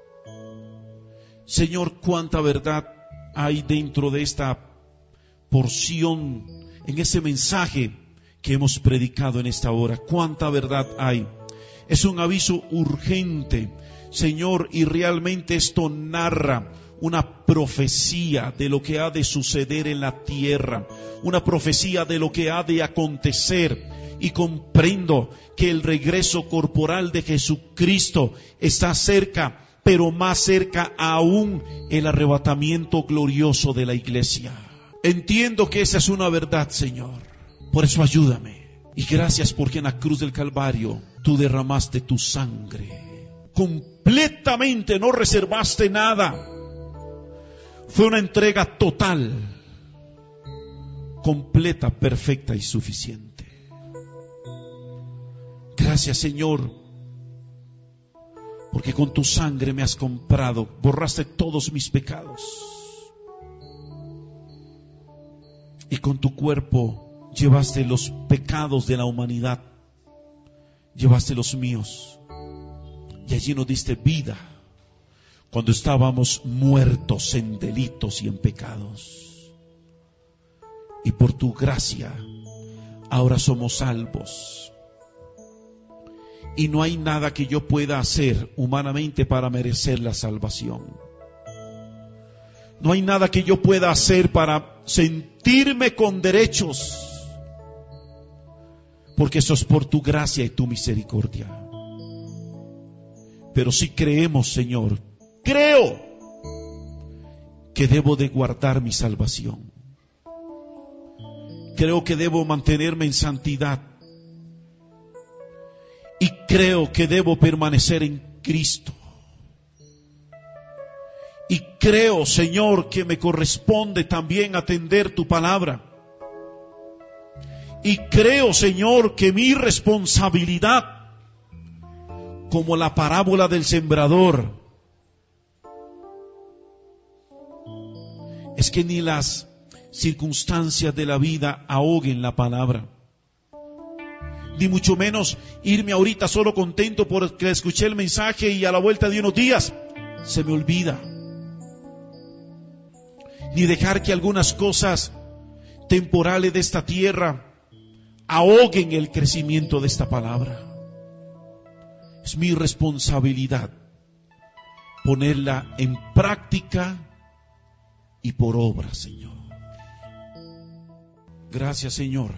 Señor, cuánta verdad hay dentro de esta porción, en ese mensaje que hemos predicado en esta hora. Cuánta verdad hay. Es un aviso urgente, Señor, y realmente esto narra una profecía de lo que ha de suceder en la tierra, una profecía de lo que ha de acontecer. Y comprendo que el regreso corporal de Jesucristo está cerca, pero más cerca aún el arrebatamiento glorioso de la iglesia. Entiendo que esa es una verdad, Señor. Por eso ayúdame. Y gracias porque en la cruz del Calvario tú derramaste tu sangre. Completamente, no reservaste nada. Fue una entrega total, completa, perfecta y suficiente. Gracias, Señor, porque con tu sangre me has comprado, borraste todos mis pecados. Y con tu cuerpo llevaste los pecados de la humanidad, llevaste los míos. Y allí nos diste vida cuando estábamos muertos en delitos y en pecados. Y por tu gracia ahora somos salvos. Y no hay nada que yo pueda hacer humanamente para merecer la salvación. No hay nada que yo pueda hacer para sentirme con derechos, porque eso es por tu gracia y tu misericordia. Pero si creemos, Señor, creo que debo de guardar mi salvación. Creo que debo mantenerme en santidad. Y creo que debo permanecer en Cristo. Y creo, Señor, que me corresponde también atender tu palabra. Y creo, Señor, que mi responsabilidad, como la parábola del sembrador, es que ni las circunstancias de la vida ahoguen la palabra. Ni mucho menos irme ahorita solo contento porque escuché el mensaje y a la vuelta de unos días se me olvida. Ni dejar que algunas cosas temporales de esta tierra ahoguen el crecimiento de esta palabra. Es mi responsabilidad ponerla en práctica y por obra, Señor. Gracias, Señor.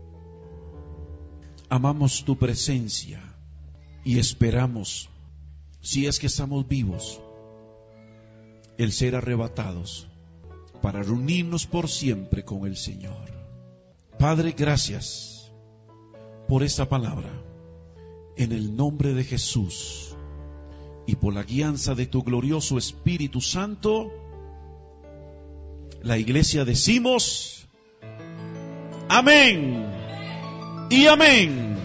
Amamos tu presencia y esperamos si es que estamos vivos, el ser arrebatados para reunirnos por siempre con el Señor. Padre, gracias por esta palabra. En el nombre de Jesús y por la guianza de tu glorioso Espíritu Santo, la iglesia decimos amén y amén.